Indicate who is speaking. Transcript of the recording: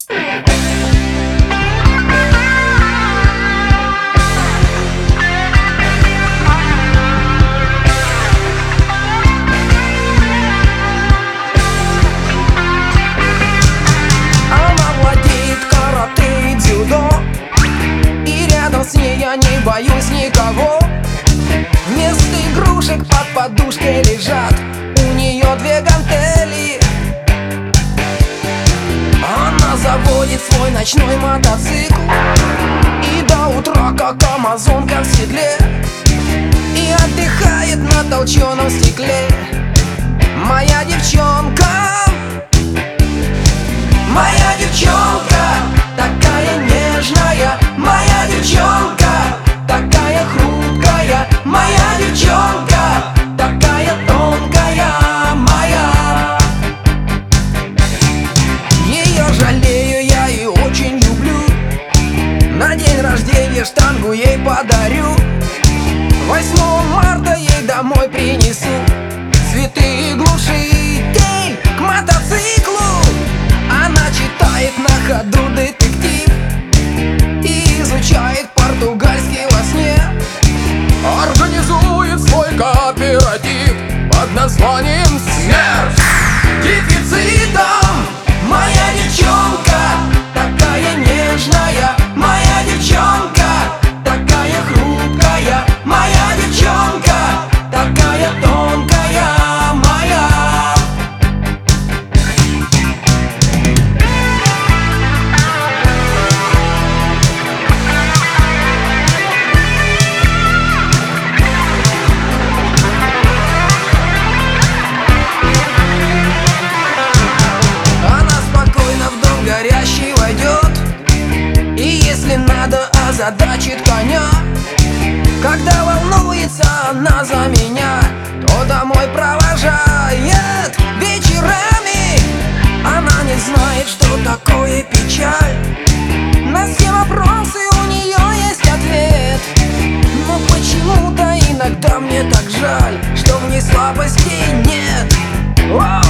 Speaker 1: С ней я не боюсь никого. Вместо игрушек под подушкой лежат у нее две гантели. Она заводит свой ночной мотоцикл и до утра, как амазонка в седле, и отдыхает на толченом стекле. Моя девчонка, моя девчонка, такая нежная. Моя девчонка, такая хрупкая. Моя девчонка, такая тонкая. Моя. Ее жалею я и очень люблю. На день рождения штангу ей подарю. 8 марта ей домой принесу цветы и глушитель к мотоциклу. Она читает на ходу детектив и изучает португальский во сне. Организует свой кооператив под названием «Смерть дефицитом». Моя девчонка, такая нежная. Моя девчонка, такая хрупкая. Моя девчонка, такая тонкая. Моя. Горящий войдет, и если надо, озадачит коня. Когда волнуется она за меня, то домой провожает вечерами. Она не знает, что такое печаль. На все вопросы у нее есть ответ. Но почему-то иногда мне так жаль, что в ней слабостей нет.